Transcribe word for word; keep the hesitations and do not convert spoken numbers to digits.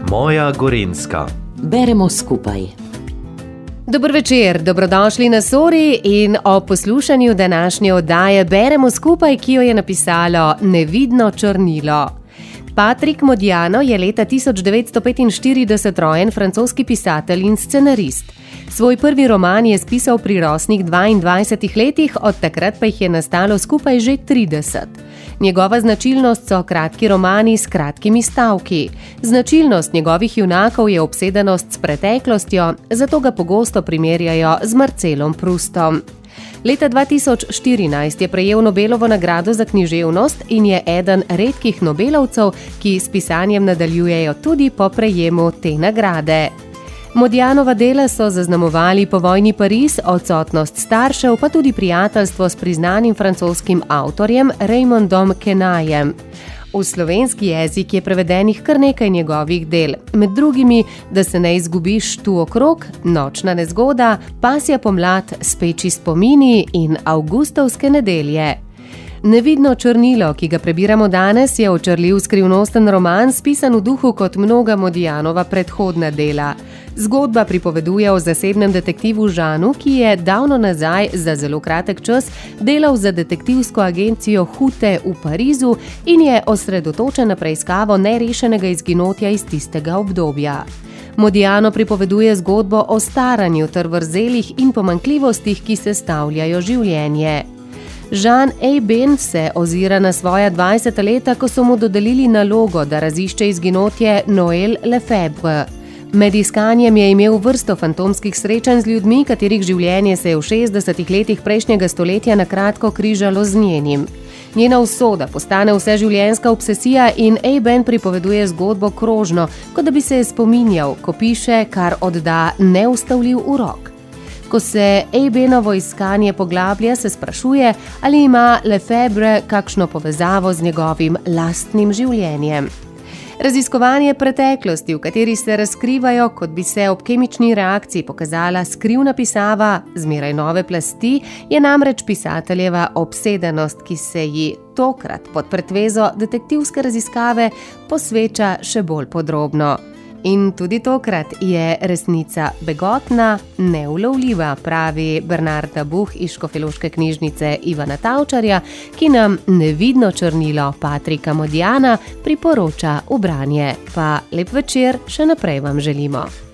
Moja Gorenjska. Beremo skupaj. Dober večer, dobrodošli na Sori in o poslušanju današnje oddaje Beremo skupaj, ki jo je napisalo Nevidno črnilo. Patrick Modiano je leta tisoč devetsto petinštirideset rojen francoski pisatelj in scenarist. Svoj prvi roman je spisal pri rosnih dvaindvajsetih letih, od takrat pa jih je nastalo skupaj že trideset. Njegova značilnost so kratki romani s kratkimi stavki. Značilnost njegovih junakov je obsedenost s preteklostjo, zato ga pogosto primerjajo z Marcelom Proustom. Leta dva tisoč štirinajst je prejel Nobelovo nagrado za književnost in je eden redkih nobelovcev, ki s pisanjem nadaljujejo tudi po prejemu te nagrade. Modianova dela so zaznamovali povojni Pariz, odsotnost staršev, pa tudi prijateljstvo s priznanim francoskim avtorjem Raymondom Quenailles. V slovenski jezik je prevedenih kar nekaj njegovih del, med drugimi Da se ne izgubiš tu okrog, Nočna nezgoda, Pasja pomlad, Speči spomini in Avgustovske nedelje. Nevidno črnilo, ki ga prebiramo danes, je očarljiv skrivnosten roman, spisan v duhu kot mnoga Modianova predhodna dela. Zgodba pripoveduje o zasebnem detektivu Žanu, ki je davno nazaj za zelo kratek čas delal za detektivsko agencijo Hute v Parizu in je osredotočen na preiskavo nerešenega izginotja iz tistega obdobja. Modiano pripoveduje zgodbo o staranju ter vrzelih in pomanjkljivostih, ki sestavljajo življenje. Jean Eyben se ozira na svoja dvajseta leta, ko so mu dodelili nalogo, da razišče izginotje Noël Lefebvre. Med iskanjem je imel vrsto fantomskih srečanj z ljudmi, katerih življenje se je v šestdesetih letih prejšnjega stoletja na kratko križalo z njenim. Njena usoda postane vseživljenjska obsesija in Eyben pripoveduje zgodbo krožno, kot da bi se je spominjal, ko piše, kar odda neustavljiv urok. Ko se Eybenovo iskanje poglablja, se sprašuje, ali ima Lefebvre kakšno povezavo z njegovim lastnim življenjem. Raziskovanje preteklosti, v kateri se razkrivajo, kot bi se ob kemični reakciji pokazala skrivna pisava, zmeraj nove plasti, je namreč pisateljeva obsedenost, ki se ji tokrat pod pretvezo detektivske raziskave posveča še bolj podrobno. In tudi tokrat je resnica begotna, neulovljiva, pravi Bernarda Buh iz Škofjeloške knjižnice Ivana Tavčarja, ki nam Nevidno črnilo Patricka Modiana priporoča v branje. Pa lep večer še naprej vam želimo.